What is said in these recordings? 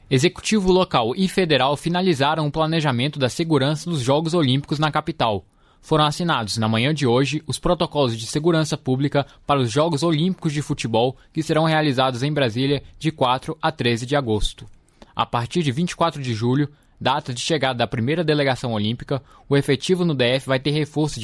Executivo local e federal finalizaram o planejamento da segurança dos Jogos Olímpicos na capital. Foram assinados na manhã de hoje os protocolos de segurança pública para os Jogos Olímpicos de Futebol que serão realizados em Brasília de 4 a 13 de agosto. A partir de 24 de julho, data de chegada da primeira delegação olímpica, o efetivo no DF vai ter reforço de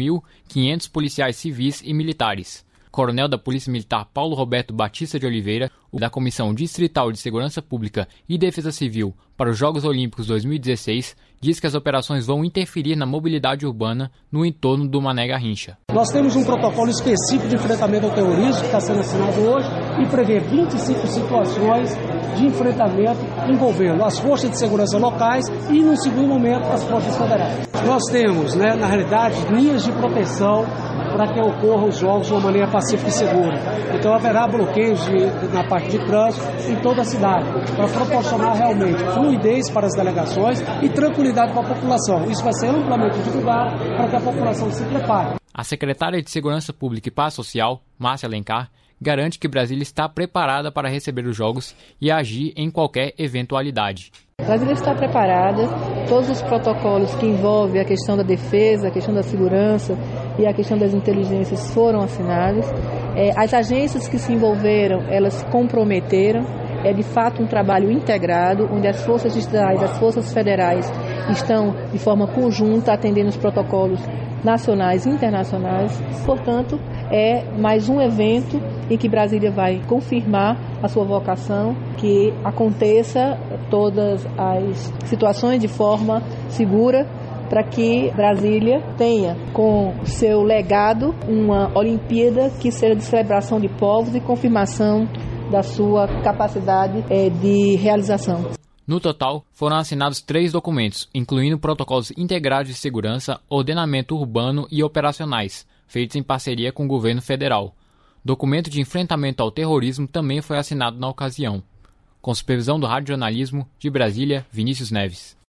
4.500 policiais civis e militares. Coronel da Polícia Militar Paulo Roberto Batista de Oliveira, da Comissão Distrital de Segurança Pública e Defesa Civil para os Jogos Olímpicos 2016, diz que as operações vão interferir na mobilidade urbana no entorno do Mané Garrincha. Nós temos um protocolo específico de enfrentamento ao terrorismo que está sendo assinado hoje e prevê 25 situações de enfrentamento envolvendo as forças de segurança locais e, no segundo momento, as forças federais. Nós temos, na realidade, linhas de proteção para que ocorram os jogos de uma maneira pacífica e segura. Então haverá bloqueios na parte de trânsito em toda a cidade, para proporcionar realmente fluidez para as delegações e tranquilidade para a população. Isso vai ser amplamente divulgado para que a população se prepare. A secretária de Segurança Pública e Paz Social, Márcia Alencar, garante que Brasília está preparada para receber os Jogos e agir em qualquer eventualidade. Brasília está preparada, todos os protocolos que envolvem a questão da defesa, a questão da segurança e a questão das inteligências foram assinados. As agências que se envolveram, elas se comprometeram. É de fato um trabalho integrado, onde as forças distritais, as forças federais estão de forma conjunta atendendo os protocolos nacionais e internacionais. Portanto, é mais um evento em que Brasília vai confirmar a sua vocação, que aconteça todas as situações de forma segura, para que Brasília tenha com seu legado uma Olimpíada que seja de celebração de povos e confirmação da sua capacidade de realização. No total, foram assinados 3 documentos, incluindo protocolos integrados de segurança, ordenamento urbano e operacionais, feitos em parceria com o governo federal. Documento de enfrentamento ao terrorismo também foi assinado na ocasião. Com supervisão do Rádio Jornalismo, de Brasília, Vinícius Neves.